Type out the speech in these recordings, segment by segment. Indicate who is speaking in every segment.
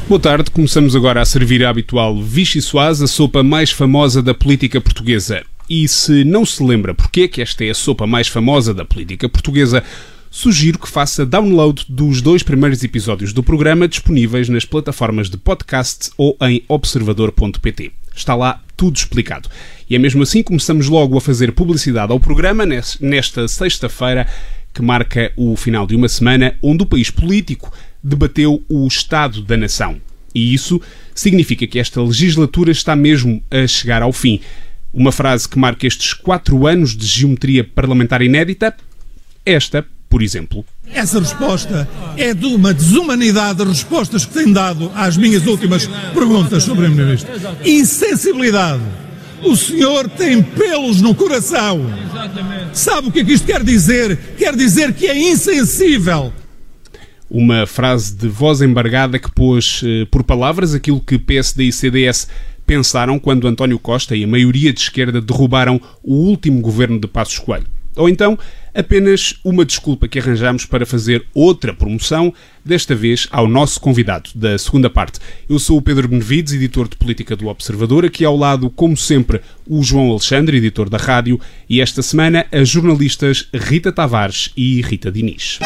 Speaker 1: Boa tarde, começamos agora a servir a habitual Vichy Soase, a sopa mais famosa da política portuguesa. E se não se lembra porque que esta é a sopa mais famosa da política portuguesa, sugiro que faça download dos 2 primeiros episódios do programa disponíveis nas plataformas de podcast ou em observador.pt. Está lá tudo explicado. E é mesmo assim que começamos logo a fazer publicidade ao programa nesta sexta-feira, que marca o final de uma semana onde o país político debateu o Estado da Nação. E isso significa que esta legislatura está mesmo a chegar ao fim. Uma frase que marca estes 4 anos de geometria parlamentar inédita? Esta, por exemplo.
Speaker 2: Essa resposta é de uma desumanidade das respostas que tem dado às minhas últimas perguntas sobre a Primeira-Ministra. Insensibilidade. O senhor tem pelos no coração. Sabe o que é que isto quer dizer? Quer dizer que é insensível.
Speaker 1: Uma frase de voz embargada que pôs por palavras aquilo que PSD e CDS pensaram quando António Costa e a maioria de esquerda derrubaram o último governo de Passos Coelho. Ou então, apenas uma desculpa que arranjamos para fazer outra promoção, desta vez ao nosso convidado da segunda parte. Eu sou o Pedro Benevides, editor de política do Observador, aqui ao lado, como sempre, o João Alexandre, editor da rádio, e esta semana as jornalistas Rita Tavares e Rita Diniz.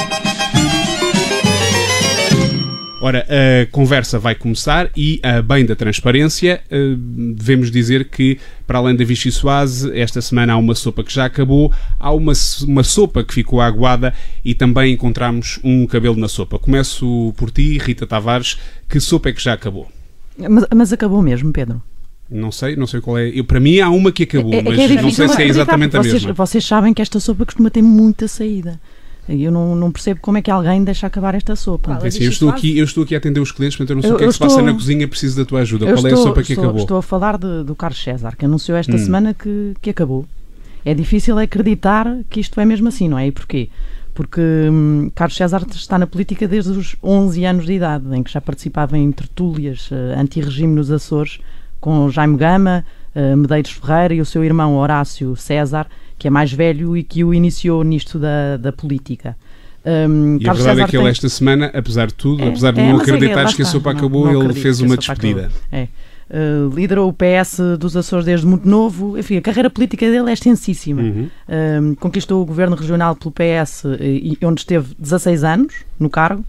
Speaker 1: Ora, a conversa vai começar e, a bem da transparência, devemos dizer que, para além da Vichy Soase, esta semana há uma sopa que já acabou, há uma sopa que ficou aguada e também encontramos um cabelo na sopa. Começo por ti, Rita Tavares, que sopa é que já acabou?
Speaker 3: Mas acabou mesmo, Pedro?
Speaker 1: Não sei qual é. Para mim há uma que acabou, mas não sei se é exatamente a mesma.
Speaker 3: Vocês sabem que esta sopa costuma ter muita saída. Eu não percebo como é que alguém deixa acabar esta sopa.
Speaker 1: Assim, eu estou aqui a atender os clientes, portanto eu não sei o que é que se passa na cozinha, preciso da tua ajuda. Qual é a sopa que acabou?
Speaker 3: Estou a falar do Carlos César, que anunciou esta semana que acabou. É difícil acreditar que isto é mesmo assim, não é? E porquê? Porque Carlos César está na política desde os 11 anos de idade, em que já participava em tertúlias anti-regime nos Açores, com Jaime Gama, Medeiros Ferreira e o seu irmão Horácio César, que é mais velho e que o iniciou nisto da política.
Speaker 1: E a verdade é que ele esta semana, apesar de tudo, apesar de não acreditares que a sopa acabou, ele fez uma despedida.
Speaker 3: Liderou o PS dos Açores desde muito novo. Enfim, a carreira política dele é extensíssima. Conquistou o governo regional pelo PS, onde esteve 16 anos no cargo.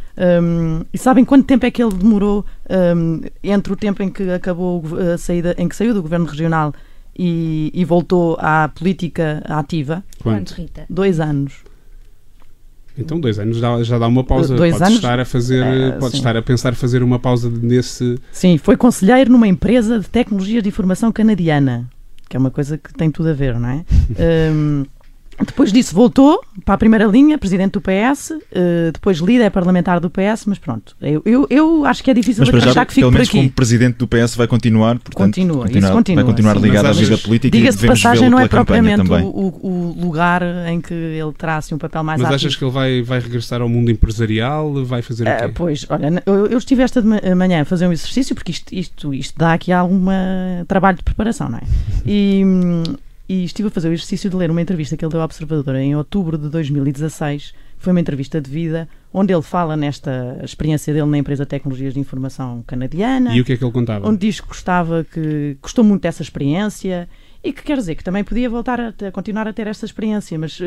Speaker 3: E sabem quanto tempo é que ele demorou entre o tempo em que acabou a saída, em que saiu do governo regional e voltou à política ativa?
Speaker 1: Quanto?
Speaker 3: 2 anos.
Speaker 1: Então 2 anos já dá uma pausa. Pode estar a pensar fazer uma pausa nesse...
Speaker 3: Sim, foi conselheiro numa empresa de tecnologias de informação canadiana, que é uma coisa que tem tudo a ver, não é? Depois disso voltou para a primeira linha, presidente do PS, depois líder parlamentar do PS, mas pronto, eu acho que é difícil achar que fique por aqui.
Speaker 4: Como presidente do PS vai continuar, portanto, vai continuar ligado à vida política.
Speaker 3: Diga-se de passagem, não é propriamente o lugar em que ele terá assim, um papel mais ativo.
Speaker 1: Mas achas que ele vai regressar ao mundo empresarial? Vai fazer o quê?
Speaker 3: Pois, olha, eu estive esta manhã a fazer um exercício, porque isto dá aqui algum trabalho de preparação, não é? E estive a fazer o exercício de ler uma entrevista que ele deu ao Observador em outubro de 2016. Foi uma entrevista de vida, onde ele fala nesta experiência dele na empresa de tecnologias de informação canadiana.
Speaker 1: E o que é que ele contava?
Speaker 3: Onde diz que gostou muito dessa experiência e que quer dizer que também podia voltar a continuar a ter essa experiência. Mas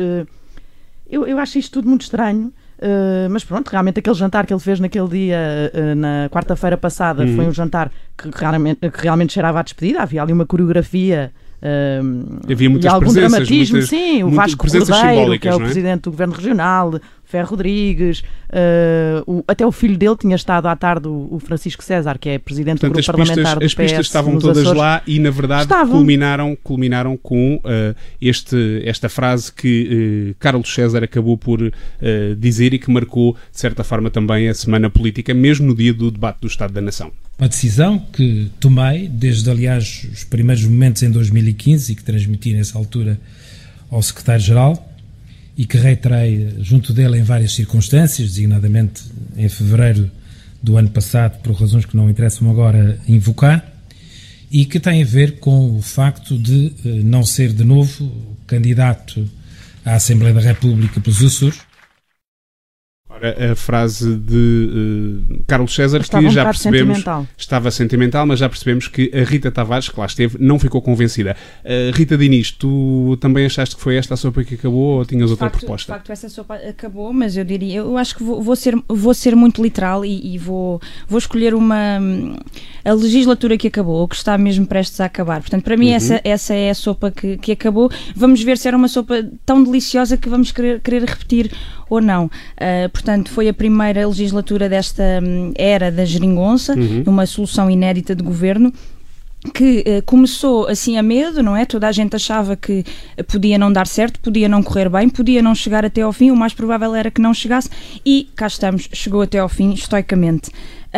Speaker 3: eu acho isto tudo muito estranho. Mas pronto, realmente aquele jantar que ele fez naquele dia, na quarta-feira passada, foi um jantar que realmente cheirava à despedida. Havia ali uma coreografia...
Speaker 1: havia muitas
Speaker 3: e algum
Speaker 1: presenças,
Speaker 3: dramatismo, sim, o Vasco Cordeiro, que é o
Speaker 1: não é?
Speaker 3: presidente do Governo Regional, Ferro Rodrigues, até o filho dele tinha estado à tarde, o Francisco César, que é presidente do grupo parlamentar do PS.
Speaker 1: As pistas estavam todas Açores. Lá e, na verdade, culminaram com esta frase que Carlos César acabou por dizer e que marcou, de certa forma, também a semana política, mesmo no dia do debate do Estado da Nação.
Speaker 5: Uma decisão que tomei, desde, aliás, os primeiros momentos em 2015 e que transmiti nessa altura ao Secretário-Geral e que reiterei junto dele em várias circunstâncias, designadamente em fevereiro do ano passado, por razões que não interessam agora invocar, e que tem a ver com o facto de não ser de novo candidato à Assembleia da República pelos Açores.
Speaker 1: A frase de Carlos César, que já percebemos estava sentimental, mas já percebemos que a Rita Tavares, que lá esteve, não ficou convencida. Rita Diniz, tu também achaste que foi esta a sopa que acabou ou tinhas outra proposta?
Speaker 6: De facto, essa sopa acabou, mas eu acho que vou ser muito literal e vou escolher a legislatura que acabou, ou que está mesmo prestes a acabar. Portanto, para mim essa é a sopa que acabou. Vamos ver se era uma sopa tão deliciosa que vamos querer repetir ou não. Portanto, foi a primeira legislatura desta era da geringonça, uma solução inédita de governo, que começou assim a medo, não é? Toda a gente achava que podia não dar certo, podia não correr bem, podia não chegar até ao fim, o mais provável era que não chegasse, e cá estamos, chegou até ao fim, estoicamente.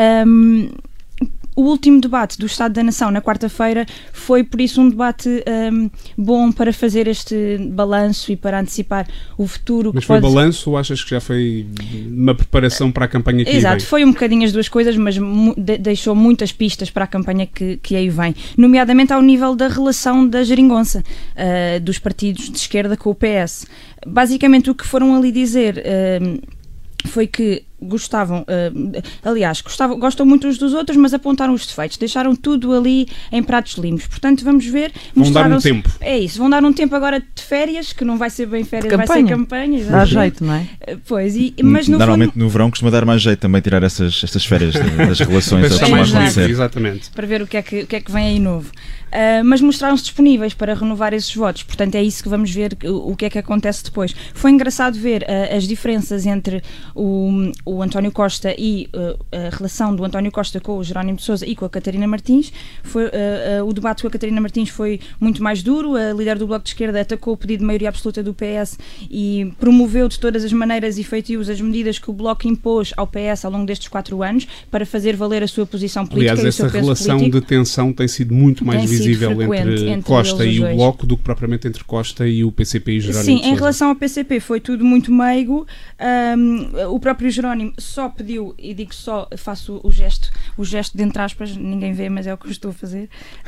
Speaker 6: O último debate do Estado da Nação, na quarta-feira, foi por isso um debate bom para fazer este balanço e para antecipar o futuro.
Speaker 1: Mas foi balanço ou achas que já foi uma preparação para a campanha que
Speaker 6: Exato,
Speaker 1: aí vem?
Speaker 6: Foi um bocadinho as duas coisas, mas deixou muitas pistas para a campanha que aí vem. Nomeadamente ao nível da relação da geringonça, dos partidos de esquerda com o PS. Basicamente o que foram ali dizer foi que gostam muito uns dos outros, mas apontaram os defeitos, deixaram tudo ali em pratos limpos. Portanto, vamos ver.
Speaker 1: Vão dar um tempo.
Speaker 6: É isso, vão dar um tempo agora de férias, que não vai ser bem férias, vai ser campanha.
Speaker 3: Dá jeito, não é?
Speaker 6: Pois, mas
Speaker 4: normalmente no verão costuma dar mais jeito também tirar estas férias das relações.
Speaker 1: Exatamente.
Speaker 6: Para ver o que é que vem aí novo. Mas mostraram-se disponíveis para renovar esses votos, portanto é isso que vamos ver o que é que acontece depois. Foi engraçado ver as diferenças entre o António Costa e a relação do António Costa com o Jerónimo de Sousa e com a Catarina Martins. O debate com a Catarina Martins foi muito mais duro. A líder do Bloco de Esquerda atacou o pedido de maioria absoluta do PS e promoveu de todas as maneiras e feitios as medidas que o Bloco impôs ao PS ao longo destes 4 anos para fazer valer a sua posição política.
Speaker 1: Aliás, essa relação de tensão tem sido muito mais visível entre Costa e o Bloco do que propriamente entre Costa e o PCP e Jerónimo de Sousa.
Speaker 6: Sim, em relação ao PCP foi tudo muito meigo. O próprio Jerónimo só pediu, e digo só, faço o gesto de entre aspas, ninguém vê, mas é o que eu estou a fazer,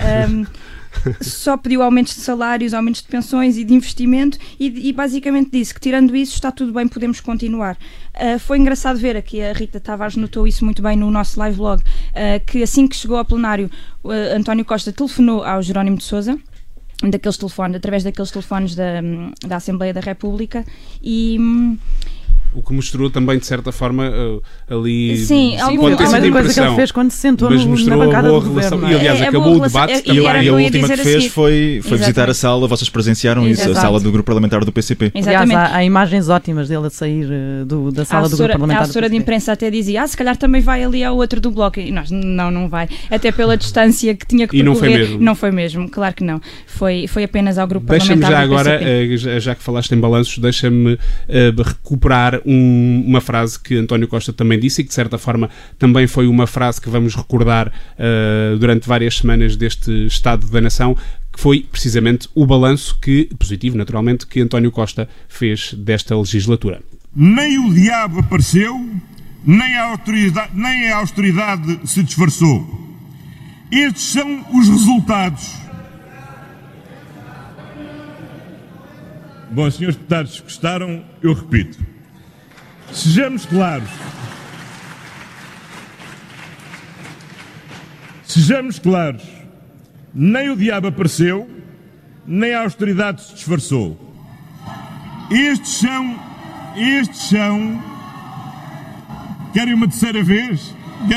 Speaker 6: só pediu aumentos de salários, aumentos de pensões e de investimento e basicamente disse que tirando isso está tudo bem, podemos continuar. Foi engraçado ver aqui, a Rita Tavares notou isso muito bem no nosso live blog, que assim que chegou ao plenário, António Costa telefonou ao Jerónimo de Sousa, através daqueles telefones da Assembleia da República e...
Speaker 1: O que mostrou também, de certa forma, ali...
Speaker 3: Sim, alguma coisa que ele fez quando se sentou na bancada do governo.
Speaker 1: E, aliás, acabou o debate.
Speaker 4: E a última que fez foi visitar a sala, vocês presenciaram isso, a sala do grupo parlamentar do PCP.
Speaker 3: Exatamente. Aliás, há imagens ótimas dele a sair da sala do grupo parlamentar do PCP.
Speaker 6: A assessora de imprensa até dizia, se calhar também vai ali ao outro do Bloco. E nós, não vai. Até pela distância que tinha que percorrer.
Speaker 1: E não foi mesmo?
Speaker 6: Não foi mesmo, claro que não. Foi apenas ao grupo parlamentar
Speaker 1: do PCP.
Speaker 6: Deixa-me
Speaker 1: já agora, já que falaste em balanços, deixa-me recuperar uma frase que António Costa também disse e que de certa forma também foi uma frase que vamos recordar durante várias semanas deste Estado da Nação, que foi precisamente o balanço positivo naturalmente, que António Costa fez desta legislatura.
Speaker 7: Nem o diabo apareceu, nem a austeridade se disfarçou. Estes são os resultados. Bom, senhores deputados, gostaram? Eu repito. Sejamos claros. Sejamos claros. Nem o diabo apareceu, nem a austeridade se disfarçou. Estes são... Querem uma terceira vez?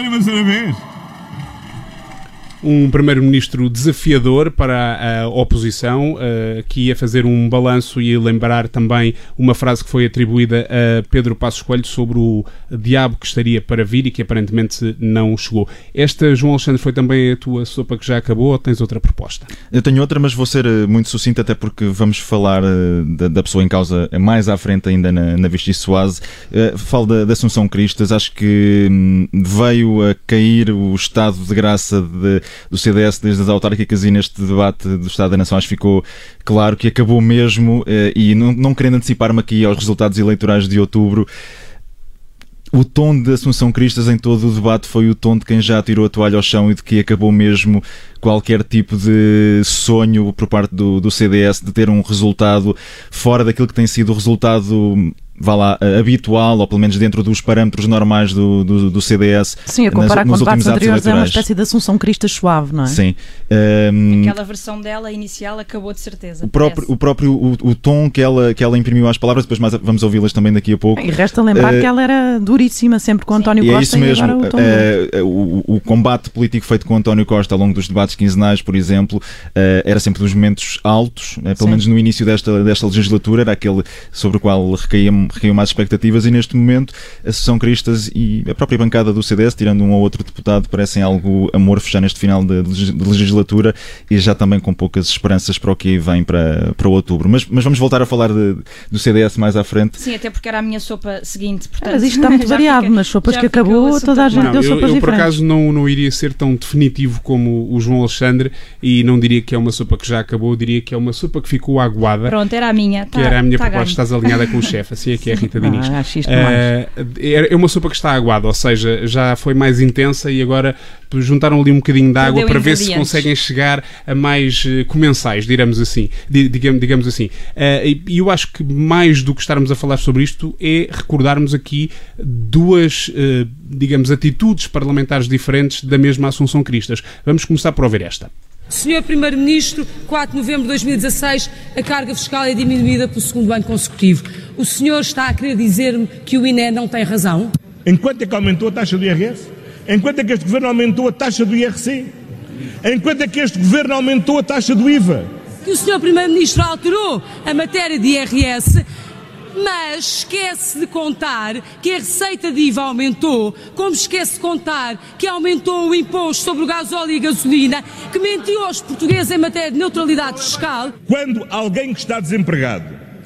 Speaker 1: Um primeiro-ministro desafiador para a oposição, que ia fazer um balanço e lembrar também uma frase que foi atribuída a Pedro Passos Coelho sobre o diabo que estaria para vir e que aparentemente não chegou. Esta, João Alexandre, foi também a tua sopa que já acabou ou tens outra proposta?
Speaker 4: Eu tenho outra, mas vou ser muito sucinto, até porque vamos falar da pessoa em causa mais à frente ainda na Vichy Soase. Falo da Assunção Cristas. Acho que veio a cair o estado de graça do CDS desde as autárquicas e neste debate do Estado da Nação acho que ficou claro que acabou mesmo, e não querendo antecipar-me aqui aos resultados eleitorais de outubro, o tom de Assunção Cristas em todo o debate foi o tom de quem já tirou a toalha ao chão e de que acabou mesmo qualquer tipo de sonho por parte do CDS de ter um resultado fora daquilo que tem sido o resultado vá lá, habitual, ou pelo menos dentro dos parâmetros normais do CDS.
Speaker 3: Sim, a comparar com
Speaker 4: nos
Speaker 3: debates anteriores
Speaker 4: eleitorais.
Speaker 3: é uma espécie de Assunção Cristas suave, não é?
Speaker 4: Sim.
Speaker 6: Aquela versão dela inicial acabou de certeza.
Speaker 4: O tom que ela imprimiu às palavras, depois vamos ouvi-las também daqui a pouco.
Speaker 3: E resta lembrar que ela era duríssima sempre com António Costa.
Speaker 4: É isso mesmo.
Speaker 3: E agora o tom
Speaker 4: o combate político feito com António Costa ao longo dos debates quinzenais, por exemplo, era sempre dos momentos altos, pelo menos no início desta legislatura, era aquele sobre o qual recaíam mais expectativas, e neste momento a Associação Cristas e a própria bancada do CDS, tirando um ou outro deputado, parecem algo amorfos já neste final de legislatura, e já também com poucas esperanças para o que vem para outubro. Mas vamos voltar a falar do CDS mais à frente.
Speaker 6: Sim, até porque era a minha sopa seguinte. Portanto,
Speaker 3: mas isto está muito variado, nas sopas que acabou, toda a gente deu sopas diferentes.
Speaker 1: Eu por acaso não iria ser tão definitivo como o João Alexandre, e não diria que é uma sopa que já acabou, eu diria que é uma sopa que ficou aguada.
Speaker 6: Pronto, era a minha.
Speaker 1: Que era a minha proposta, estás alinhada com o chefe, assim é que é a Rita Diniz. É uma sopa que está aguada, ou seja, já foi mais intensa e agora juntaram ali um bocadinho de água para ver se conseguem chegar a mais comensais, digamos assim. E eu acho que mais do que estarmos a falar sobre isto é recordarmos aqui duas, digamos, atitudes parlamentares diferentes da mesma Assunção Cristas. Vamos começar por ouvir esta.
Speaker 8: Senhor Primeiro-Ministro, 4 de novembro de 2016, a carga fiscal é diminuída pelo segundo ano consecutivo. O senhor está a querer dizer-me que o INE não tem razão?
Speaker 7: Enquanto é que aumentou a taxa do IRS? Enquanto é que este governo aumentou a taxa do IRC? Enquanto é que este governo aumentou a taxa do IVA?
Speaker 8: Que o senhor Primeiro-Ministro alterou a matéria de IRS, mas esquece de contar que a receita de IVA aumentou, como esquece de contar que aumentou o imposto sobre o gasóleo e a gasolina, que mentiu aos portugueses em matéria de neutralidade fiscal.
Speaker 7: Quando alguém que está desempregado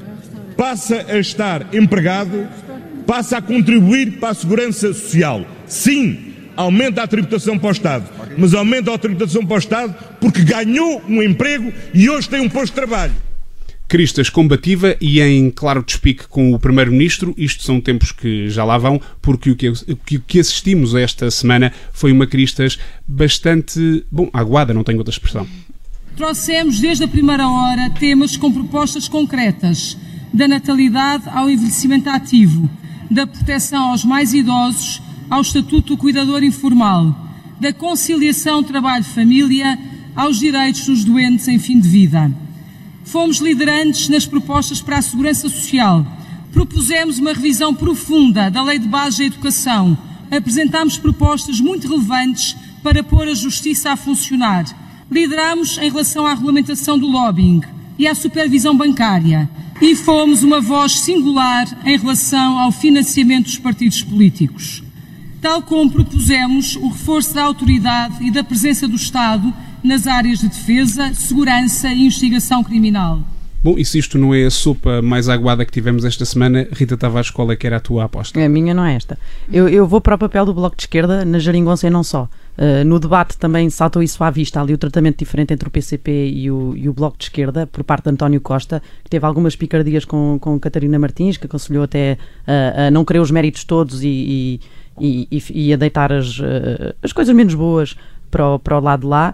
Speaker 7: passa a estar empregado, passa a contribuir para a segurança social. Sim, aumenta a tributação para o Estado, mas aumenta a tributação para o Estado porque ganhou um emprego e hoje tem um posto de trabalho.
Speaker 1: Cristas combativa e em claro despique com o Primeiro-Ministro. Isto são tempos que já lá vão, porque o que assistimos a esta semana foi uma Cristas bastante, aguada, não tenho outra expressão.
Speaker 8: Trouxemos desde a primeira hora temas com propostas concretas, da natalidade ao envelhecimento ativo, da proteção aos mais idosos, ao estatuto do cuidador informal, da conciliação trabalho-família, aos direitos dos doentes em fim de vida. Fomos liderantes nas propostas para a segurança social. Propusemos uma revisão profunda da Lei de Bases da Educação. Apresentámos propostas muito relevantes para pôr a justiça a funcionar. Lideramos em relação à regulamentação do lobbying e à supervisão bancária. E fomos uma voz singular em relação ao financiamento dos partidos políticos. Tal como propusemos o reforço da autoridade e da presença do Estado nas áreas de defesa, segurança e investigação criminal.
Speaker 1: Bom, e se isto não é a sopa mais aguada que tivemos esta semana, Rita Tavares, qual é que era a tua aposta?
Speaker 3: A minha não é esta. Eu vou para o papel do Bloco de Esquerda na geringonça e não só. No debate também saltou isso à vista, ali o tratamento diferente entre o PCP e o Bloco de Esquerda, por parte de António Costa, que teve algumas picardias com Catarina Martins, que aconselhou até a não querer os méritos todos e a deitar as coisas menos boas para o lado de lá.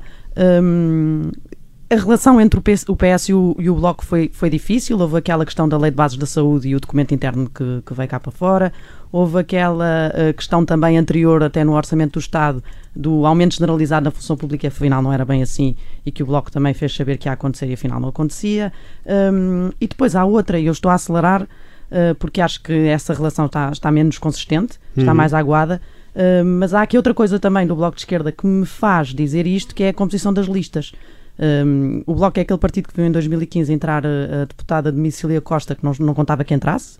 Speaker 3: A relação entre o PS e o Bloco foi difícil. Houve aquela questão da Lei de Bases da Saúde e o documento interno que veio cá para fora. Houve aquela questão também anterior, até no Orçamento do Estado, do aumento generalizado na função pública, afinal não era bem assim, e que o Bloco também fez saber que ia acontecer e afinal não acontecia. E depois há outra, e eu estou a acelerar, porque acho que essa relação está menos consistente, está mais aguada. Mas há aqui outra coisa também do Bloco de Esquerda que me faz dizer isto, que é a composição das listas. O Bloco é aquele partido que viu em 2015 entrar a deputada Domicília Costa, que não contava que entrasse.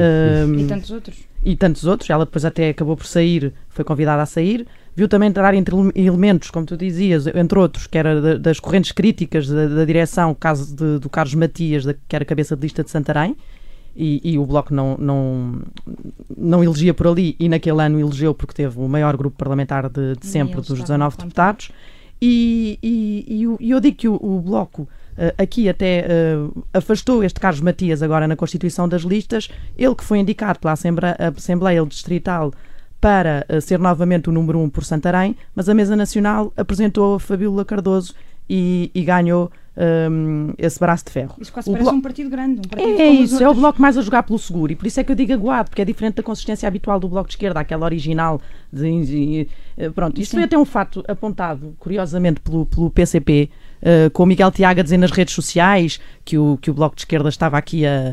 Speaker 3: E tantos outros. Ela depois até acabou por sair, foi convidada a sair. Viu também entrar entre elementos, como tu dizias, entre outros, que era das correntes críticas da direção, o caso do Carlos Matias, que era cabeça de lista de Santarém. E o Bloco não elegia por ali, e naquele ano elegeu porque teve o maior grupo parlamentar de sempre, dos 19 deputados. E eu digo que o Bloco aqui até afastou este Carlos Matias agora na constituição das listas, ele que foi indicado pela Assembleia Distrital para ser novamente o número 1 por Santarém, mas a Mesa Nacional apresentou a Fabíola Cardoso e ganhou esse braço de ferro.
Speaker 6: Isso quase parece um partido grande.
Speaker 3: É o Bloco mais a jogar pelo seguro, e por isso é que eu digo aguado, porque é diferente da consistência habitual do Bloco de Esquerda, aquela original. Pronto, isto foi até um fato apontado, curiosamente, pelo PCP, com o Miguel Tiago a dizer nas redes sociais que o Bloco de Esquerda estava aqui a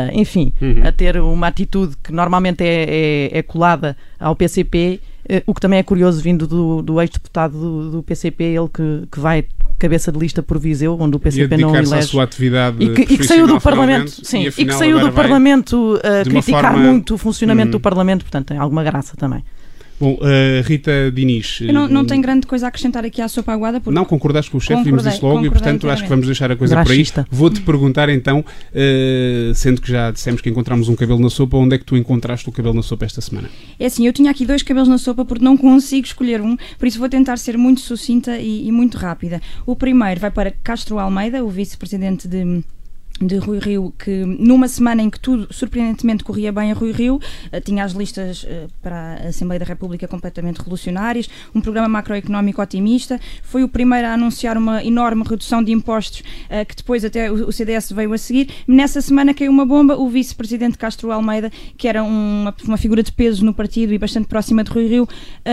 Speaker 3: ter uma atitude que normalmente é colada ao PCP, o que também é curioso vindo do ex-deputado do PCP, ele que vai cabeça de lista por Viseu, onde o PCP não elege.
Speaker 1: À sua atividade
Speaker 3: e que saiu do Parlamento, sim, e que saiu do Parlamento a criticar muito o funcionamento do Parlamento, portanto tem alguma graça também.
Speaker 1: Bom, Rita Diniz...
Speaker 6: Eu não tenho grande coisa a acrescentar aqui à sopa aguada. Porque
Speaker 1: não concordaste com o chefe, vimos isso logo, e portanto acho que vamos deixar a coisa
Speaker 3: Grachista.
Speaker 1: por aí. Vou-te perguntar então, sendo que já dissemos que encontramos um cabelo na sopa, onde é que tu encontraste o cabelo na sopa esta semana?
Speaker 6: É assim, eu tinha aqui 2 cabelos na sopa porque não consigo escolher um, por isso vou tentar ser muito sucinta e muito rápida. O primeiro vai para Castro Almeida, o vice-presidente de Rui Rio, que numa semana em que tudo surpreendentemente corria bem a Rui Rio, tinha as listas para a Assembleia da República completamente revolucionárias, um programa macroeconómico otimista, foi o primeiro a anunciar uma enorme redução de impostos, que depois até o CDS veio a seguir. Nessa semana caiu uma bomba, o vice-presidente Castro Almeida, que era uma figura de peso no partido e bastante próxima de Rui Rio,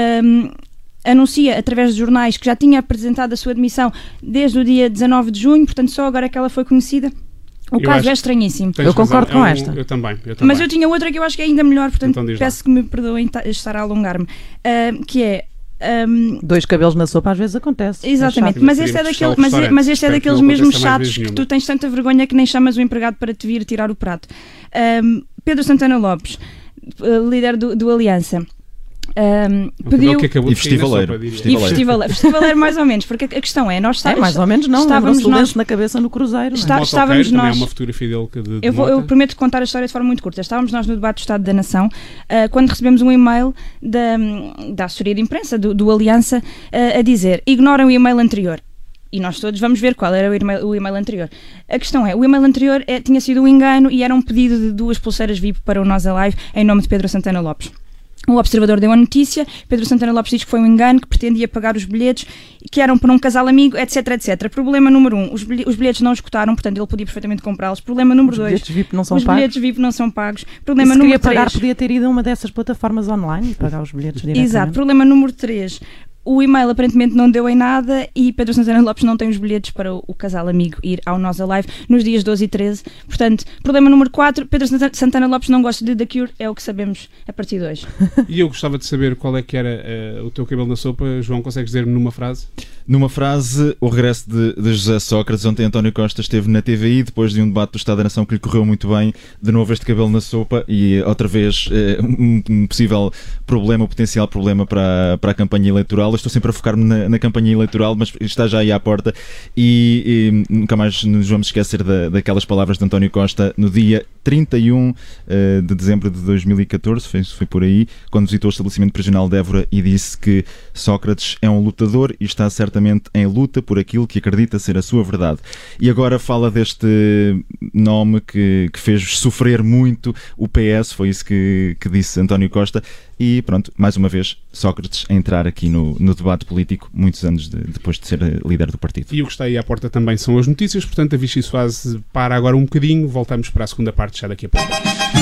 Speaker 6: anuncia através de jornais que já tinha apresentado a sua demissão desde o dia 19 de junho, portanto só agora é que ela foi conhecida. O caso é estranhíssimo.
Speaker 3: Eu concordo com esta.
Speaker 1: Eu também.
Speaker 6: Mas eu tinha outra que eu acho que é ainda melhor, portanto então, peço que me perdoem estar a alongar-me. Que é...
Speaker 3: 2 cabelos na sopa às vezes acontece.
Speaker 6: Exatamente, mas este é daqueles mesmos chatos que tu tens tanta vergonha que nem chamas o empregado para te vir tirar o prato. Pedro Santana Lopes, líder do Aliança. Pediu...
Speaker 4: E festivaleiro.
Speaker 6: Festivaleiro mais ou menos, porque a questão é, nós
Speaker 3: mais ou menos não, estávamos nós na cabeça no cruzeiro.
Speaker 6: Estávamos nós.
Speaker 1: É uma fotografia dele
Speaker 6: eu prometo contar a história de forma muito curta. Estávamos nós no debate do Estado da Nação, quando recebemos um e-mail da assessoria de imprensa do Aliança a dizer: ignorem o e-mail anterior. E nós todos vamos ver qual era o e-mail anterior. A questão é, o e-mail anterior tinha sido um engano e era um pedido de 2 pulseiras VIP para o Nós Alive em nome de Pedro Santana Lopes. O Observador deu a notícia, Pedro Santana Lopes diz que foi um engano, que pretendia pagar os bilhetes, que eram para um casal amigo, etc, etc. Problema número 1, os bilhetes não esgotaram, portanto ele podia perfeitamente comprá-los. Problema número 2,
Speaker 3: os bilhetes VIP não são
Speaker 6: pagos.
Speaker 3: Bilhetes
Speaker 6: VIP não são pagos. Problema
Speaker 3: número 3...
Speaker 6: pagar,
Speaker 3: podia ter ido a uma dessas plataformas online e pagar os bilhetes diretamente.
Speaker 6: Exato. Problema número 3, o e-mail aparentemente não deu em nada e Pedro Santana Lopes não tem os bilhetes para o casal amigo ir ao Nós Alive nos dias 12 e 13. Portanto, problema número 4, Pedro Santana Lopes não gosta de The Cure, é o que sabemos a partir de hoje.
Speaker 1: E eu gostava de saber qual é que era o teu cabelo na sopa. João, consegues dizer-me numa frase?
Speaker 4: Numa frase, o regresso de José Sócrates. Ontem António Costa esteve na TVI depois de um debate do Estado da Nação que lhe correu muito bem. De novo este cabelo na sopa e outra vez um possível problema, um potencial problema para a campanha eleitoral. Eu estou sempre a focar-me na campanha eleitoral, mas está já aí à porta e nunca mais nos vamos esquecer daquelas palavras de António Costa no dia 31 de dezembro de 2014, foi por aí, quando visitou o estabelecimento prisional de Évora e disse que Sócrates é um lutador e está certamente em luta por aquilo que acredita ser a sua verdade. E agora fala deste nome que fez sofrer muito o PS, foi isso que disse António Costa. E pronto, mais uma vez, Sócrates a entrar aqui no debate político, muitos anos depois de ser líder do partido.
Speaker 1: E o que está aí à porta também são as notícias, portanto a Vichy Soase para agora um bocadinho, voltamos para a segunda parte já daqui a pouco.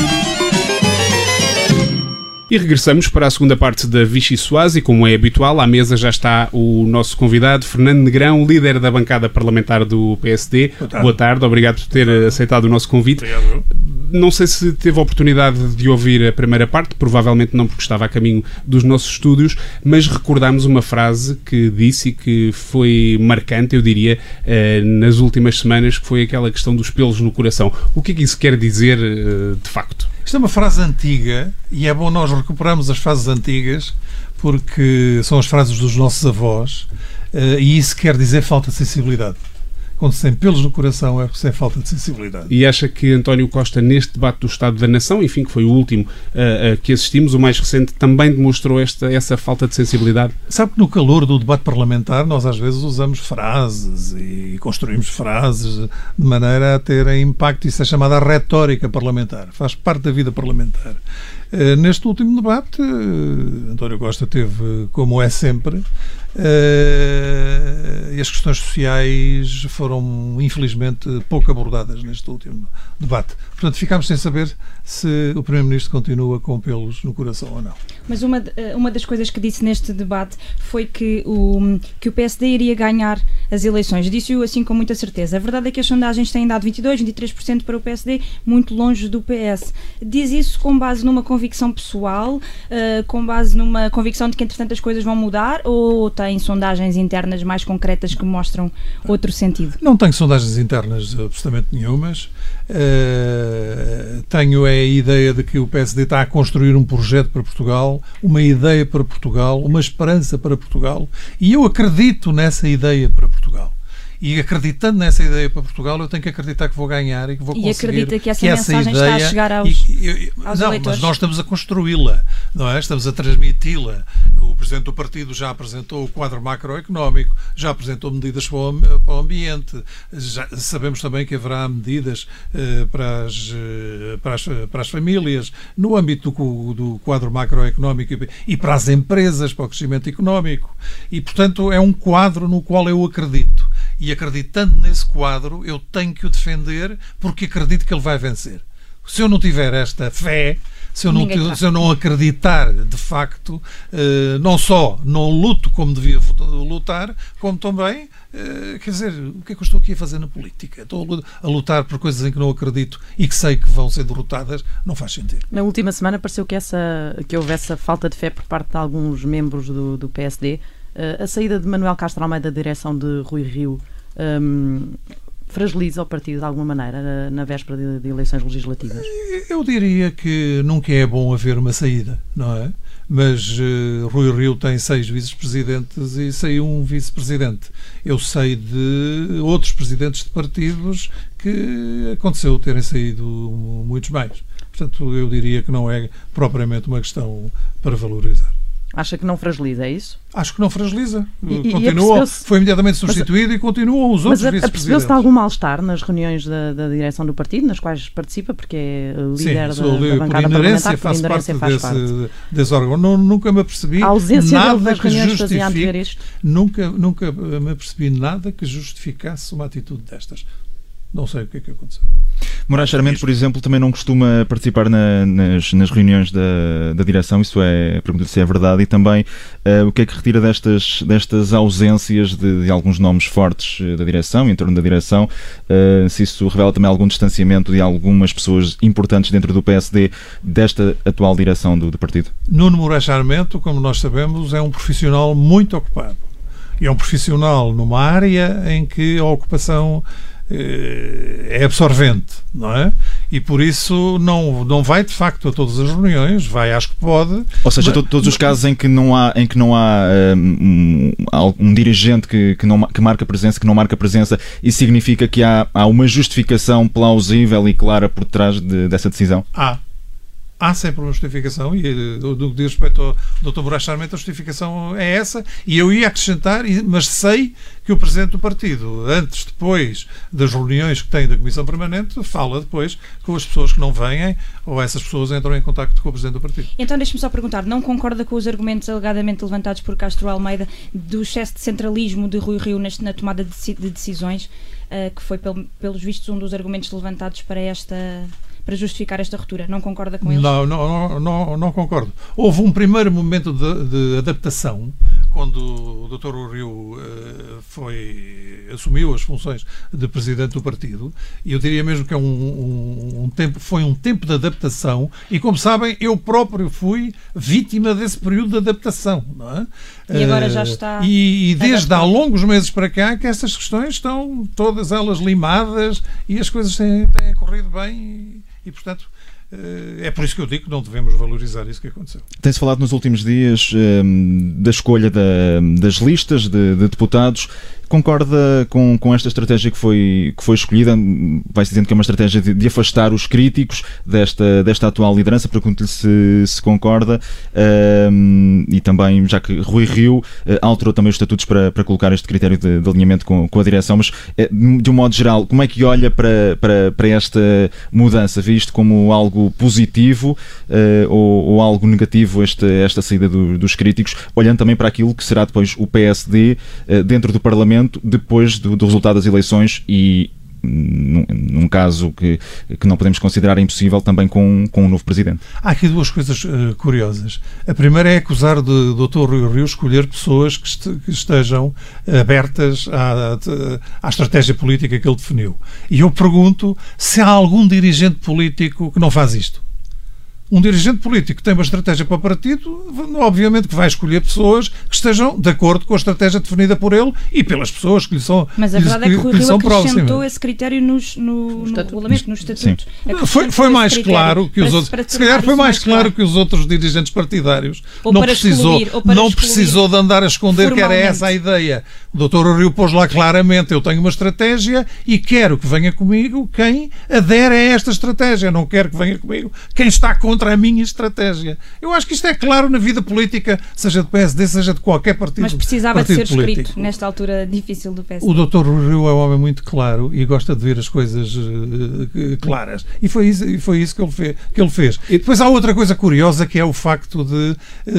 Speaker 1: E regressamos para a segunda parte da Vichy Soase e, como é habitual, à mesa já está o nosso convidado, Fernando Negrão, líder da bancada parlamentar do PSD. Boa tarde, obrigado por ter aceitado o nosso convite.
Speaker 2: Obrigado.
Speaker 1: Não sei se teve a oportunidade de ouvir a primeira parte, provavelmente não, porque estava a caminho dos nossos estúdios, mas recordámos uma frase que disse e que foi marcante, eu diria, nas últimas semanas, que foi aquela questão dos pelos no coração. O que é que isso quer dizer, de facto?
Speaker 2: Isto é uma frase antiga e é bom nós recuperarmos as frases antigas porque são as frases dos nossos avós e isso quer dizer falta de sensibilidade. Quando se tem pelos no coração é porque se tem falta de sensibilidade.
Speaker 1: E acha que António Costa, neste debate do Estado da Nação, enfim, que foi o último que assistimos, o mais recente, também demonstrou essa falta de sensibilidade?
Speaker 2: Sabe que no calor do debate parlamentar nós às vezes usamos frases e construímos frases de maneira a terem impacto. Isso é chamada retórica parlamentar. Faz parte da vida parlamentar. Neste último debate, António Costa teve, como é sempre, as questões sociais foram, infelizmente, pouco abordadas neste último debate. Portanto, ficámos sem saber se o Primeiro-Ministro continua com pelos no coração ou não.
Speaker 6: Mas uma das coisas que disse neste debate foi que o PSD iria ganhar as eleições. Disse-o assim com muita certeza. A verdade é que as sondagens têm dado 22%, 23% para o PSD, muito longe do PS. Diz isso com base numa convicção pessoal, com base numa convicção de que, entretanto, as coisas vão mudar, ou tem sondagens internas mais concretas que mostram outro sentido?
Speaker 2: Não tenho sondagens internas absolutamente nenhumas. Tenho a ideia de que o PSD está a construir um projeto para Portugal, uma ideia para Portugal, uma esperança para Portugal, e eu acredito nessa ideia para Portugal. E acreditando nessa ideia para Portugal, eu tenho que acreditar que vou ganhar e que vou conseguir.
Speaker 6: E acredita que essa
Speaker 2: ideia
Speaker 6: mensagem está a chegar aos
Speaker 2: não,
Speaker 6: eleitores?
Speaker 2: mas nós estamos a construí-la, não é? Estamos a transmiti-la. O Presidente do Partido já apresentou o quadro macroeconómico, já apresentou medidas para o ambiente, já sabemos também que haverá medidas para as famílias, no âmbito do quadro macroeconómico e para as empresas, para o crescimento económico. E, portanto, é um quadro no qual eu acredito. E acreditando nesse quadro, eu tenho que o defender porque acredito que ele vai vencer. Se eu não tiver esta fé, se eu não acreditar de facto, não só não luto como devia lutar, como também, quer dizer, o que é que eu estou aqui a fazer na política? Estou a lutar por coisas em que não acredito e que sei que vão ser derrotadas, não faz sentido.
Speaker 3: Na última semana pareceu que houve essa falta de fé por parte de alguns membros do PSD. A saída de Manuel Castro Almeida da direção de Rui Rio fragiliza o partido de alguma maneira na véspera de eleições legislativas?
Speaker 2: Eu diria que nunca é bom haver uma saída, não é? Mas Rui Rio tem 6 vice-presidentes e saiu um vice-presidente. Eu sei de outros presidentes de partidos que aconteceu terem saído muitos mais. Portanto, eu diria que não é propriamente uma questão para valorizar.
Speaker 3: Acha que não fragiliza, é isso?
Speaker 2: Acho que não fragiliza. Continua, foi imediatamente substituído e continuam os outros vice-presidentes.
Speaker 3: Percebeu-se de algum mal-estar nas reuniões da direção do partido, nas quais participa, porque é líder da bancada parlamentar, por inerência faz parte.
Speaker 2: Desse órgão. Nunca me apercebi
Speaker 3: a ausência
Speaker 2: nada
Speaker 3: das
Speaker 2: que
Speaker 3: reuniões fazia antever isto?
Speaker 2: Nunca me apercebi nada que justificasse uma atitude destas. Não sei o que é que aconteceu.
Speaker 4: Moraes Charmente, por exemplo, também não costuma participar nas reuniões da direção, isso é, pergunto-lhe se é verdade, e também o que é que retira destas ausências de alguns nomes fortes da direção, em torno da direção, se isso revela também algum distanciamento de algumas pessoas importantes dentro do PSD desta atual direção do partido?
Speaker 2: Nuno Moraes Charmente, como nós sabemos, é um profissional muito ocupado. E é um profissional numa área em que a ocupação é absorvente, não é? E por isso não vai de facto a todas as reuniões, vai às que pode.
Speaker 4: Ou seja, todos os casos em que não há um dirigente que marca presença, que não marca presença, isso significa que há uma justificação plausível e clara por trás dessa decisão?
Speaker 2: Há sempre uma justificação, e do que diz respeito ao Dr. Moraes Charmente, a justificação é essa, e eu ia acrescentar, mas sei que o Presidente do Partido, depois das reuniões que tem da Comissão Permanente, fala depois com as pessoas que não vêm, ou essas pessoas entram em contacto com o Presidente do Partido.
Speaker 6: Então deixe-me só perguntar, não concorda com os argumentos alegadamente levantados por Castro Almeida do excesso de centralismo de Rui Rio na tomada de decisões, que foi, pelos vistos, um dos argumentos levantados para justificar esta ruptura? Não concorda com eles?
Speaker 2: Não concordo. Houve um primeiro momento de adaptação, quando o Dr. Rio assumiu as funções de Presidente do Partido, e eu diria mesmo que foi um tempo de adaptação, e como sabem, eu próprio fui vítima desse período de adaptação, não é?
Speaker 6: E agora já está...
Speaker 2: E desde há longos meses para cá que essas questões estão todas elas limadas e as coisas têm corrido bem e portanto, é por isso que eu digo que não devemos valorizar isso que aconteceu.
Speaker 4: Tem-se falado nos últimos dias da escolha das listas de deputados. Concorda com esta estratégia que foi escolhida? Vai-se dizendo que é uma estratégia de afastar os críticos desta atual liderança. Pergunto-lhe se concorda. E também, já que Rui Rio alterou também os estatutos para colocar este critério de alinhamento com a direção, mas de um modo geral, como é que olha para esta mudança? Vê isto como algo positivo ou algo negativo, esta saída dos críticos, olhando também para aquilo que será depois o PSD dentro do Parlamento, Parlamento depois do resultado das eleições e, num caso que não podemos considerar impossível, também com um novo Presidente.
Speaker 2: Há aqui duas coisas curiosas. A primeira é acusar de Dr. Rui Rio escolher pessoas que estejam abertas à estratégia política que ele definiu. E eu pergunto se há algum dirigente político que não faz isto. Um dirigente político que tem uma estratégia para o partido, obviamente que vai escolher pessoas que estejam de acordo com a estratégia definida por ele e pelas pessoas que lhe são próximas.
Speaker 6: Mas a verdade é que o Rui Rio acrescentou esse critério no regulamento, nos estatutos.
Speaker 2: Foi mais claro que os outros. Se calhar foi mais claro que os outros dirigentes partidários. Não precisou de andar a esconder que era essa a ideia. O Dr. Rio pôs lá claramente: eu tenho uma estratégia e quero que venha comigo quem adere a esta estratégia. Não quero que venha comigo quem está contra a minha estratégia. Eu acho que isto é claro na vida política, seja do PSD, seja de qualquer partido.
Speaker 6: Mas precisava de ser
Speaker 2: político.
Speaker 6: Escrito nesta altura difícil do PSD.
Speaker 2: O Dr. Rio é um homem muito claro e gosta de ver as coisas claras. E foi isso que ele fez. E depois há outra coisa curiosa, que é o facto de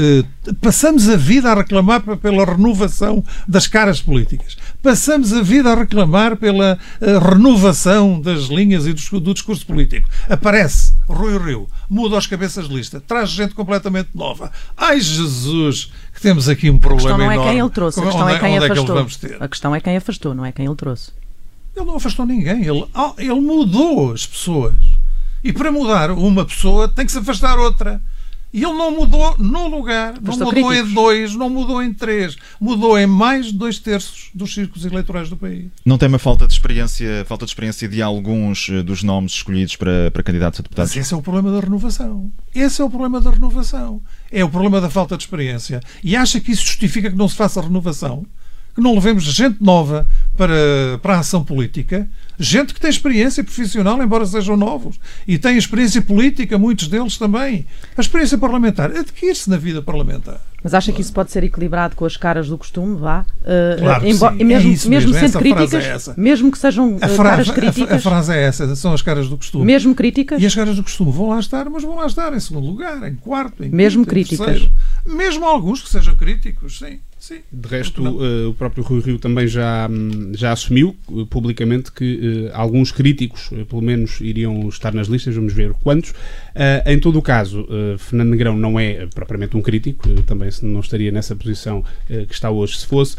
Speaker 2: passamos a vida a reclamar pela renovação das caras políticas. Passamos a vida a reclamar pela renovação das linhas e do discurso político. Aparece Rui Rio, muda os cabeças de lista, traz gente completamente nova. Ai, Jesus, que temos aqui um problema enorme.
Speaker 3: A questão não é quem ele trouxe, a questão é quem afastou.
Speaker 2: É
Speaker 3: a questão é quem afastou, não é quem ele trouxe.
Speaker 2: Ele não afastou ninguém, ele mudou as pessoas. E para mudar uma pessoa tem que se afastar outra. E ele não mudou no lugar, não mudou em 2, não mudou em 3, mudou em mais de 2/3 dos círculos eleitorais do país.
Speaker 4: Não tem uma falta de experiência de alguns dos nomes escolhidos para candidatos a deputados?
Speaker 2: Mas esse é o problema da renovação. Esse é o problema da renovação. É o problema da falta de experiência. E acha que isso justifica que não se faça renovação? Que não levemos gente nova para a ação política? Gente que tem experiência profissional, embora sejam novos, e tem experiência política, muitos deles também. A experiência parlamentar adquire-se na vida parlamentar.
Speaker 3: Mas acha que isso pode ser equilibrado com as caras do costume? Vá?
Speaker 2: Claro que sim.
Speaker 3: Mesmo sendo críticas, mesmo que sejam caras críticas.
Speaker 2: A frase é essa, são as caras do costume.
Speaker 3: Mesmo críticas?
Speaker 2: E as caras do costume vão lá estar, mas vão lá estar em segundo lugar, em quarto, em
Speaker 3: mesmo
Speaker 2: quinto,
Speaker 3: críticas.
Speaker 2: Em terceiro. Mesmo alguns que sejam críticos, sim. Sim.
Speaker 1: De resto, o próprio Rui Rio também já assumiu publicamente que alguns críticos, pelo menos, iriam estar nas listas, vamos ver quantos. Em todo o caso, Fernando Negrão não é propriamente um crítico, também não estaria nessa posição que está hoje, se fosse,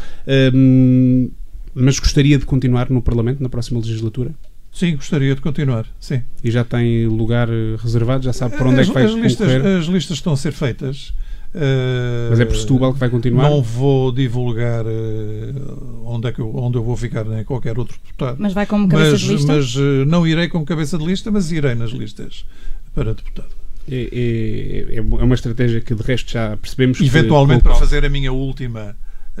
Speaker 1: mas gostaria de continuar no Parlamento na próxima legislatura?
Speaker 2: Sim, gostaria de continuar, sim.
Speaker 1: E já tem lugar reservado? Já sabe para onde é que vai concorrer?
Speaker 2: As listas estão a ser feitas.
Speaker 1: Mas é por Setúbal que vai continuar?
Speaker 2: Não vou divulgar onde eu vou ficar, nem qualquer outro deputado.
Speaker 6: Mas vai como cabeça de lista?
Speaker 2: Mas não irei como cabeça de lista, mas irei nas listas para deputado.
Speaker 1: É uma estratégia que de resto já percebemos.
Speaker 2: Eventualmente para fazer a minha última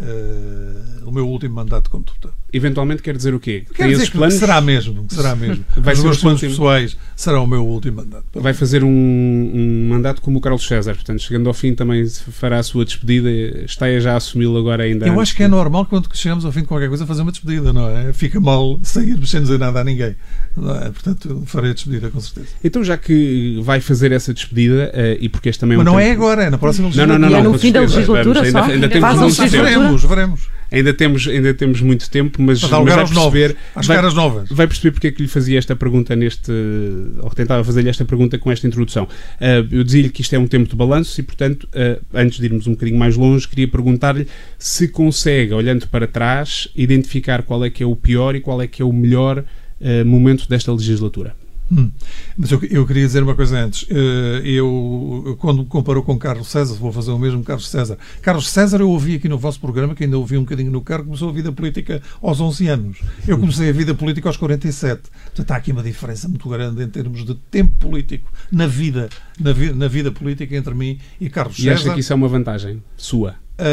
Speaker 2: o meu último mandato como deputado.
Speaker 1: Eventualmente quer dizer o quê?
Speaker 2: Quer dizer que será mesmo.
Speaker 1: Vai
Speaker 2: Os
Speaker 1: ser
Speaker 2: meus planos pessoais será o meu último mandato.
Speaker 1: Vai fazer um mandato como o Carlos César, portanto, chegando ao fim também fará a sua despedida. Está já a assumi-lo agora ainda.
Speaker 2: Eu acho que é normal quando chegamos ao fim de qualquer coisa fazer uma despedida, não é? Fica mal sair sem dizer nada a ninguém. Não é? Portanto, farei a despedida com certeza.
Speaker 1: Então, já que vai fazer essa despedida, e porque este também é
Speaker 2: mas não é agora, é na próxima legislatura.
Speaker 3: Não, é no fim da legislatura só.
Speaker 1: Ainda temos
Speaker 2: veremos.
Speaker 1: Ainda temos muito tempo, mas
Speaker 2: vai perceber,
Speaker 1: vai perceber porque é que lhe fazia esta pergunta ou tentava fazer-lhe esta pergunta com esta introdução. Eu dizia-lhe que isto é um tempo de balanço e, portanto, antes de irmos um bocadinho mais longe, queria perguntar-lhe se consegue, olhando para trás, identificar qual é que é o pior e qual é que é o melhor momento desta legislatura.
Speaker 2: Mas eu queria dizer uma coisa antes. Eu, quando me comparou com Carlos César, vou fazer o mesmo Carlos César. Carlos César eu ouvi aqui no vosso programa, que ainda ouvi um bocadinho no carro, começou a vida política aos 11 anos. Eu comecei a vida política aos 47. Portanto, há aqui uma diferença muito grande em termos de tempo político na vida política entre mim e Carlos César.
Speaker 1: E acha que isso é uma vantagem sua?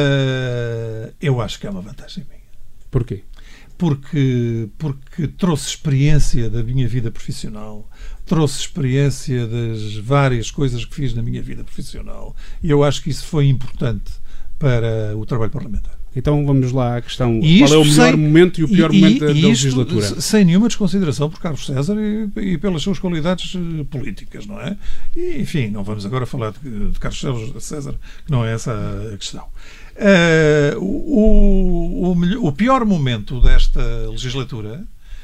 Speaker 2: Eu acho que é uma vantagem minha.
Speaker 1: Porquê?
Speaker 2: Porque trouxe experiência da minha vida profissional, trouxe experiência das várias coisas que fiz na minha vida profissional, e eu acho que isso foi importante para o trabalho parlamentar.
Speaker 1: Então vamos lá à questão, qual é o melhor momento e o pior momento da legislatura?
Speaker 2: Sem nenhuma desconsideração por Carlos César e pelas suas qualidades políticas, não é? E, enfim, não vamos agora falar de Carlos César, que não é essa a questão. O pior momento desta legislatura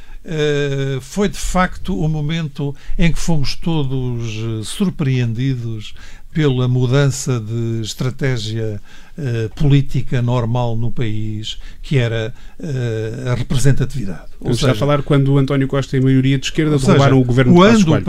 Speaker 2: foi de facto o momento em que fomos todos surpreendidos pela mudança de estratégia política normal no país, que era a representatividade.
Speaker 1: Ou seja, está a falar quando o António Costa e a maioria de esquerda derrubaram o governo de Passos Coelho.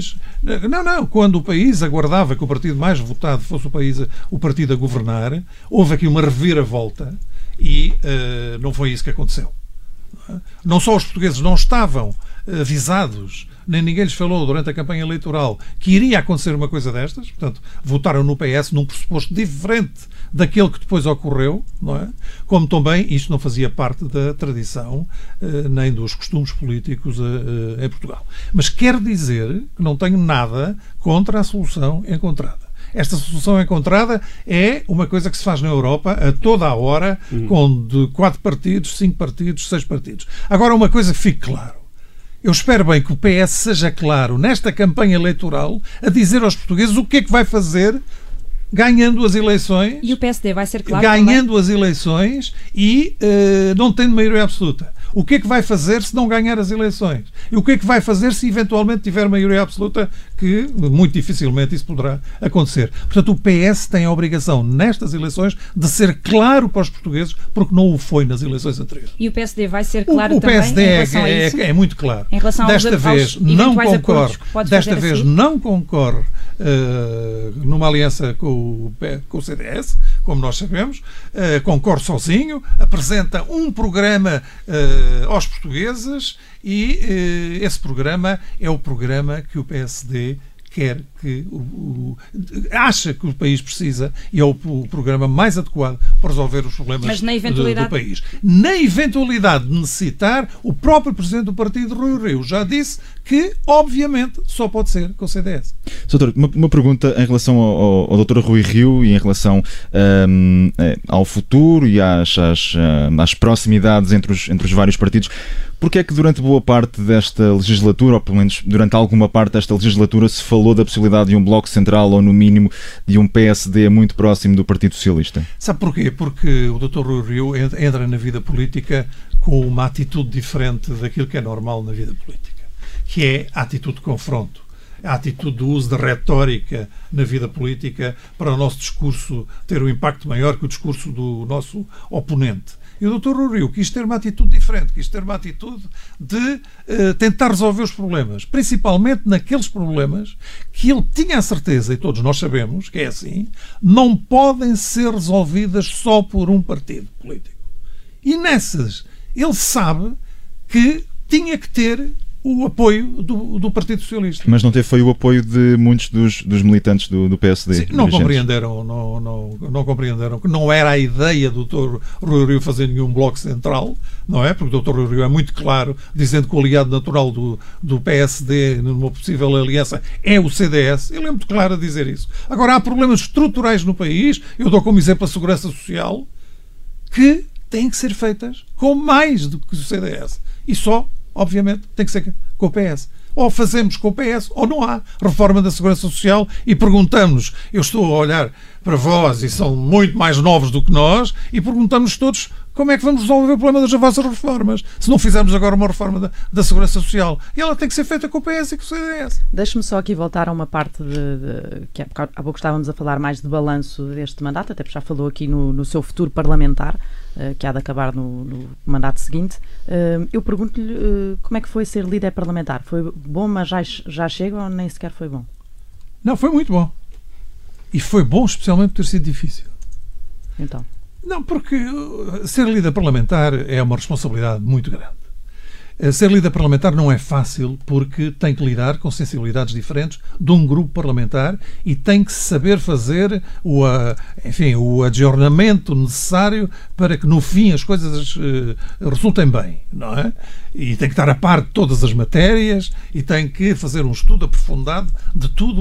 Speaker 2: Quando o país aguardava que o partido mais votado fosse o partido a governar, houve aqui uma reviravolta e não foi isso que aconteceu. Não só os portugueses não estavam avisados, nem ninguém lhes falou durante a campanha eleitoral que iria acontecer uma coisa destas, portanto, votaram no PS num pressuposto diferente daquele que depois ocorreu, não é? Como também isto não fazia parte da tradição nem dos costumes políticos em Portugal. Mas quer dizer que não tenho nada contra a solução encontrada. Esta solução encontrada é uma coisa que se faz na Europa a toda a hora, com de 4 partidos, 5 partidos, 6 partidos. Agora, uma coisa que fique claro. Eu espero bem que o PS seja claro nesta campanha eleitoral a dizer aos portugueses o que é que vai fazer ganhando as eleições.
Speaker 6: E o PSD vai ser claro
Speaker 2: ganhando
Speaker 6: também?
Speaker 2: As eleições e não tendo maioria absoluta. O que é que vai fazer se não ganhar as eleições? E o que é que vai fazer se eventualmente tiver maioria absoluta, que muito dificilmente isso poderá acontecer. Portanto, o PS tem a obrigação nestas eleições de ser claro para os portugueses, porque não o foi nas eleições anteriores.
Speaker 6: E o PSD vai ser claro
Speaker 2: o
Speaker 6: também
Speaker 2: PSD
Speaker 6: em relação a isso?
Speaker 2: É muito claro.
Speaker 6: Em relação
Speaker 2: desta vez não concorre. Desta vez não concorre numa aliança com o CDS, como nós sabemos, concorre sozinho, apresenta um programa aos portugueses e esse programa é o programa que o PSD quer que acha que o país precisa e é o programa mais adequado para resolver os problemas do país. Na eventualidade de necessitar, o próprio Presidente do Partido, Rui Rio, já disse que, obviamente, só pode ser com o CDS.
Speaker 4: Doutor, uma pergunta em relação ao Dr. Rui Rio e em relação ao futuro e às proximidades entre os vários partidos. Porque é que durante boa parte desta legislatura, ou pelo menos durante alguma parte desta legislatura, se falou da possibilidade de um Bloco Central ou, no mínimo, de um PSD muito próximo do Partido Socialista?
Speaker 2: Sabe porquê? Porque o Dr. Rui Rio entra na vida política com uma atitude diferente daquilo que é normal na vida política, que é a atitude de confronto, a atitude do uso da retórica na vida política para o nosso discurso ter um impacto maior que o discurso do nosso oponente. E o Dr. Rui Rio quis ter uma atitude diferente, quis ter uma atitude de tentar resolver os problemas, principalmente naqueles problemas que ele tinha a certeza, e todos nós sabemos que é assim, não podem ser resolvidas só por um partido político. E nessas, ele sabe que tinha que ter o apoio do Partido Socialista.
Speaker 4: Mas não foi o apoio de muitos dos militantes do PSD?
Speaker 2: Sim, não compreenderam que não era a ideia do Dr. Rui Rio fazer nenhum bloco central, não é? Porque o Dr. Rui Rio é muito claro, dizendo que o aliado natural do PSD numa possível aliança é o CDS. Ele é muito claro a dizer isso. Agora, há problemas estruturais no país, eu dou como exemplo a segurança social, que têm que ser feitas com mais do que o CDS. E só, obviamente, tem que ser com o PS. Ou fazemos com o PS, ou não há reforma da Segurança Social e perguntamos, eu estou a olhar para vós e são muito mais novos do que nós, e perguntamos todos como é que vamos resolver o problema das vossas reformas, se não fizermos agora uma reforma da Segurança Social. E ela tem que ser feita com o PS e com o CDS.
Speaker 3: Deixe-me só aqui voltar a uma parte que há pouco estávamos a falar mais de balanço deste mandato, até porque já falou aqui no seu futuro parlamentar, que há de acabar no mandato seguinte. Eu pergunto-lhe como é que foi ser líder parlamentar? Foi bom, mas já chega ou nem sequer foi bom?
Speaker 2: Não, foi muito bom. E foi bom especialmente por ter sido difícil.
Speaker 3: Então?
Speaker 2: Não, porque ser líder parlamentar é uma responsabilidade muito grande. Ser líder parlamentar não é fácil porque tem que lidar com sensibilidades diferentes de um grupo parlamentar e tem que saber fazer o adjornamento necessário para que no fim as coisas resultem bem, não é? E tem que estar a par de todas as matérias e tem que fazer um estudo aprofundado de tudo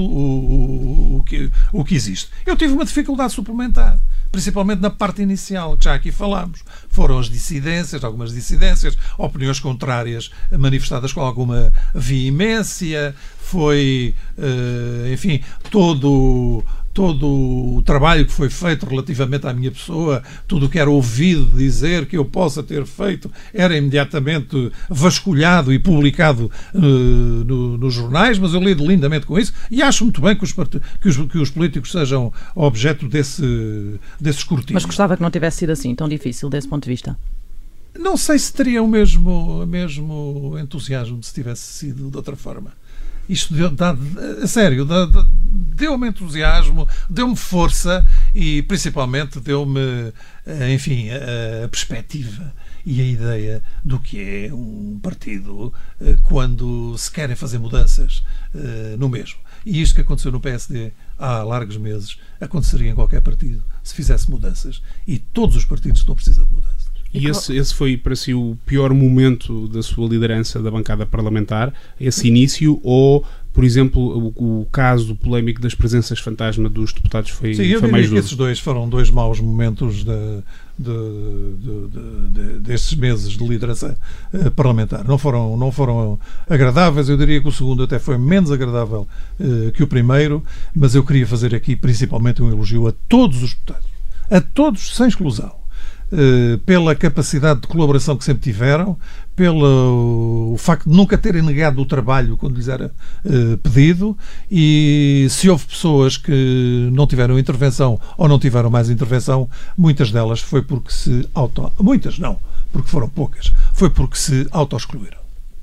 Speaker 2: o que existe. Eu tive uma dificuldade suplementar, principalmente na parte inicial, que já aqui falámos. Foram as dissidências, algumas dissidências, opiniões contrárias manifestadas com alguma veemência, foi, enfim, todo todo o trabalho que foi feito relativamente à minha pessoa, tudo o que era ouvido dizer que eu possa ter feito, era imediatamente vasculhado e publicado nos jornais, mas eu lido lindamente com isso e acho muito bem que os políticos sejam objeto desse escrutínio.
Speaker 3: Mas gostava que não tivesse sido assim, tão difícil desse ponto de vista?
Speaker 2: Não sei se teria o mesmo entusiasmo se tivesse sido de outra forma. Isto deu-me entusiasmo, deu-me força e principalmente deu-me, enfim, a perspectiva e a ideia do que é um partido quando se querem fazer mudanças no mesmo. E isto que aconteceu no PSD há largos meses aconteceria em qualquer partido se fizesse mudanças. E todos os partidos estão a precisar de mudanças.
Speaker 1: E esse foi para si o pior momento da sua liderança da bancada parlamentar, esse início, ou, por exemplo, o caso polémico das presenças fantasma dos deputados foi mais duro? Sim, eu diria
Speaker 2: que esses dois foram dois maus momentos destes meses de liderança parlamentar. Não foram agradáveis. Eu diria que o segundo até foi menos agradável que o primeiro, mas eu queria fazer aqui principalmente um elogio a todos os deputados, a todos, sem exclusão. Pela capacidade de colaboração que sempre tiveram, pelo facto de nunca terem negado o trabalho quando lhes era pedido, e se houve pessoas que não tiveram intervenção ou não tiveram mais intervenção, muitas delas foi porque muitas não, porque foram poucas, foi porque se auto-excluíram.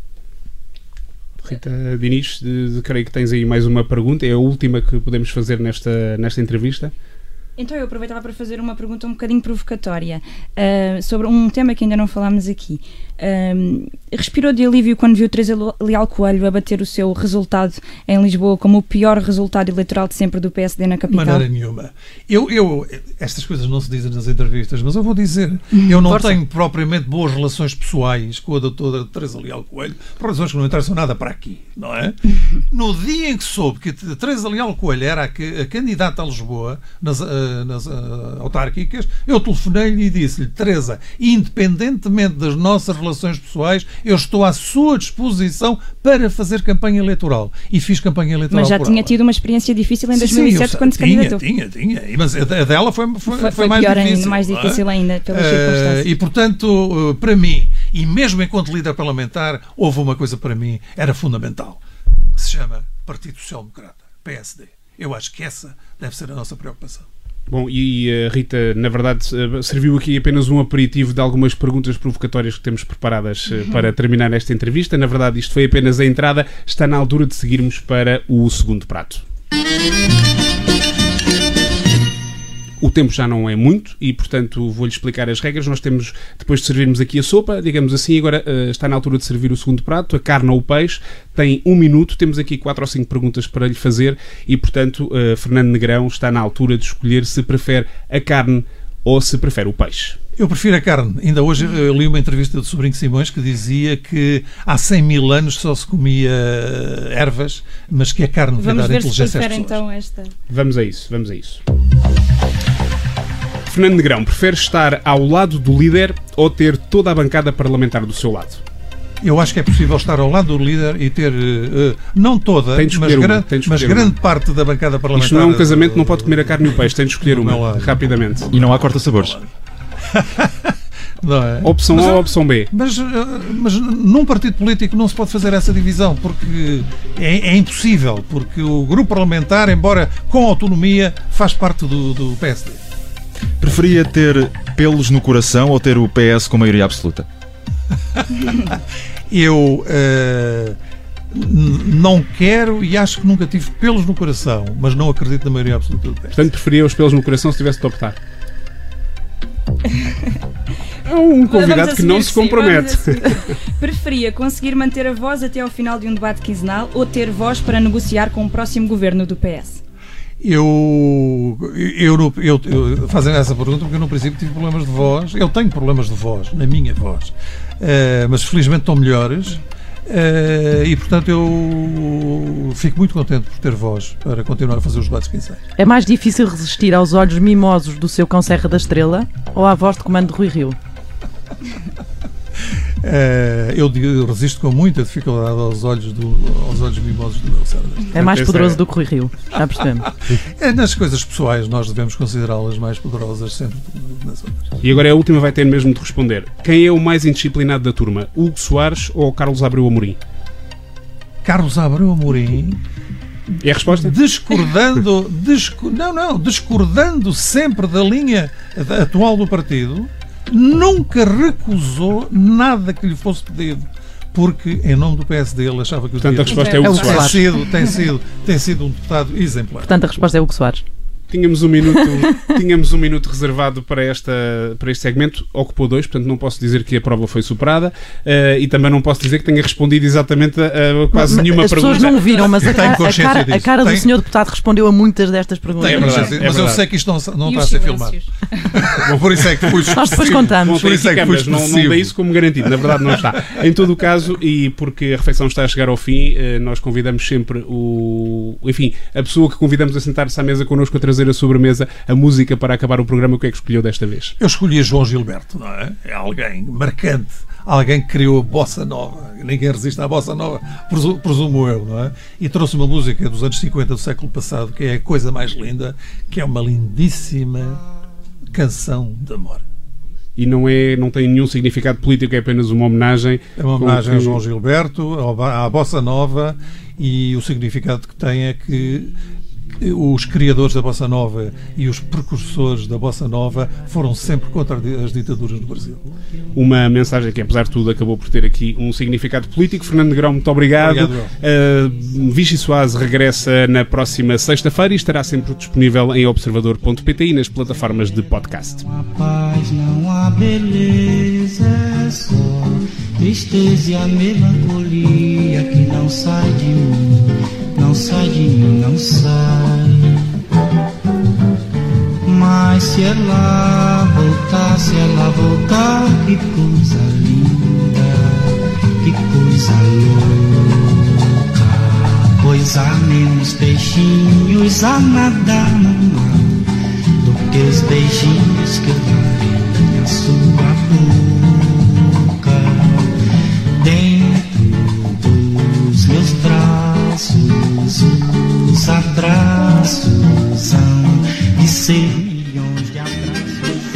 Speaker 1: Rita Diniz, creio que tens aí mais uma pergunta, é a última que podemos fazer nesta entrevista.
Speaker 6: Então eu aproveitava para fazer uma pergunta um bocadinho provocatória sobre um tema que ainda não falámos aqui. Respirou de alívio quando viu Teresa Leal Coelho abater o seu resultado em Lisboa como o pior resultado eleitoral de sempre do PSD na capital?
Speaker 2: De maneira nenhuma. Estas coisas não se dizem nas entrevistas, mas eu vou dizer. Eu não tenho propriamente boas relações pessoais com a doutora Teresa Leal Coelho, por razões que não interessam nada para aqui, não é? No dia em que soube que a Teresa Leal Coelho era a candidata a Lisboa, nas autárquicas, eu telefonei-lhe e disse-lhe: Teresa, independentemente das nossas relações pessoais, eu estou à sua disposição para fazer campanha eleitoral. E fiz campanha eleitoral.
Speaker 6: Mas já tinha tido uma experiência difícil em 2007 quando se candidatou.
Speaker 2: Tinha. Mas a dela foi mais
Speaker 6: pior
Speaker 2: difícil.
Speaker 6: Ainda, mais difícil ainda, pelas circunstâncias.
Speaker 2: E, portanto, para mim, e mesmo enquanto líder parlamentar, houve uma coisa para mim, era fundamental, que se chama Partido Social Democrata, PSD. Eu acho que essa deve ser a nossa preocupação.
Speaker 1: Bom, e Rita, na verdade, serviu aqui apenas um aperitivo de algumas perguntas provocatórias que temos preparadas para terminar esta entrevista. Na verdade, isto foi apenas a entrada. Está na altura de seguirmos para o segundo prato. O tempo já não é muito e, portanto, vou-lhe explicar as regras. Nós temos, depois de servirmos aqui a sopa, digamos assim, agora está na altura de servir o segundo prato, a carne ou o peixe. Tem 1 minuto, temos aqui 4 ou 5 perguntas para lhe fazer e, portanto, Fernando Negrão está na altura de escolher se prefere a carne ou se prefere o peixe.
Speaker 2: Eu prefiro a carne. Ainda hoje eu li uma entrevista do Sobrinho Simões que dizia que há 100 mil anos só se comia ervas, mas que a carne vai dar inteligência às pessoas.
Speaker 6: Então esta.
Speaker 1: Vamos a isso. Fernando Negrão, prefere estar ao lado do líder ou ter toda a bancada parlamentar do seu lado?
Speaker 2: Eu acho que é possível estar ao lado do líder e ter, não toda, mas grande parte da bancada parlamentar.
Speaker 1: Isto não é um casamento, não pode comer a carne e o peixe, tem de escolher uma, rapidamente.
Speaker 4: E não há corta-sabores.
Speaker 2: Não é?
Speaker 1: Opção A ou opção B?
Speaker 2: Mas num partido político não se pode fazer essa divisão, porque é impossível, porque o grupo parlamentar, embora com autonomia, faz parte do PSD.
Speaker 4: Preferia ter pelos no coração ou ter o PS com maioria absoluta?
Speaker 2: Eu não quero e acho que nunca tive pelos no coração, mas não acredito na maioria absoluta do PS.
Speaker 1: Portanto, preferia os pelos no coração se tivesse de optar. É um convidado que não se compromete.
Speaker 6: Preferia conseguir manter a voz até ao final de um debate quinzenal ou ter voz para negociar com o próximo governo do PS?
Speaker 2: Eu fazendo essa pergunta porque eu no princípio tive problemas de voz. Eu tenho problemas de voz, na minha voz, mas felizmente estão melhores e portanto eu fico muito contente por ter voz para continuar a fazer os debates quinzenais.
Speaker 3: É mais difícil resistir aos olhos mimosos do seu Cão Serra da Estrela ou à voz de comando de Rui Rio?
Speaker 2: Eu resisto com muita dificuldade aos olhos mimosos do meu cérebro.
Speaker 3: É mais poderoso do que o Rui Rio, já percebemos.
Speaker 2: Nas coisas pessoais nós devemos considerá-las mais poderosas sempre nas outras.
Speaker 1: E agora a última vai ter mesmo de responder. Quem é o mais indisciplinado da turma? Hugo Soares ou Carlos Abreu Amorim?
Speaker 2: Carlos Abreu Amorim...
Speaker 1: É a resposta?
Speaker 2: Discordando sempre da linha atual do partido, nunca recusou nada que lhe fosse pedido, porque em nome do PSD ele achava que o
Speaker 1: Portanto, a resposta é Hugo Soares.
Speaker 2: Tem sido um deputado exemplar.
Speaker 3: Portanto, a resposta é Hugo Soares.
Speaker 1: Tínhamos um minuto reservado para este segmento, ocupou 2, portanto não posso dizer que a prova foi superada e também não posso dizer que tenha respondido exatamente a quase nenhuma pergunta.
Speaker 3: As pessoas não viram, mas a cara do senhor deputado respondeu a muitas destas perguntas.
Speaker 2: Mas eu sei que isto não está a ser filmado. Por isso é que fui
Speaker 3: nós depois contamos.
Speaker 1: Por isso é que não dei isso como garantido, na verdade não está. Em todo o caso, e porque a refeição está a chegar ao fim, nós convidamos sempre a pessoa que convidamos a sentar-se à mesa connosco a trazer a sobremesa, a música para acabar o programa. O que é que escolheu desta vez?
Speaker 2: Eu escolhi João Gilberto, não é? É alguém marcante, alguém que criou a bossa nova. Ninguém resiste à bossa nova, presumo eu, não é? E trouxe uma música dos anos 50 do século passado, que é a coisa mais linda, que é uma lindíssima canção de amor.
Speaker 1: E não tem nenhum significado político, é apenas uma homenagem.
Speaker 2: É uma homenagem a João Gilberto, à bossa nova, e o significado que tem é que os criadores da Bossa Nova e os precursores da Bossa Nova foram sempre contra as ditaduras no Brasil.
Speaker 1: Uma mensagem que, apesar de tudo, acabou por ter aqui um significado político. Fernando Negrão, muito obrigado. Vichy Soase regressa na próxima sexta-feira e estará sempre disponível em observador.pt e nas plataformas de podcast.
Speaker 9: Não há paz, não há beleza, é só tristeza e a melancolia que não sai de mim. Não sai de mim, não sai. Mas se ela voltar, que coisa linda, que coisa louca. Pois há menos peixinhos a nadar no mar do que os beijinhos que eu darei na sua boca. Dentro dos meus braços, os abraços hão de ser milhões de abraços.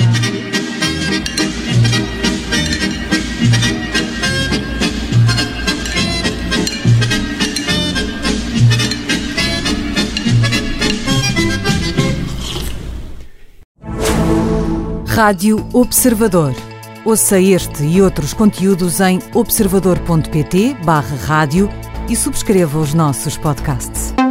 Speaker 10: Rádio Observador. Ouça este e outros conteúdos em observador.pt/rádio e subscreva os nossos podcasts.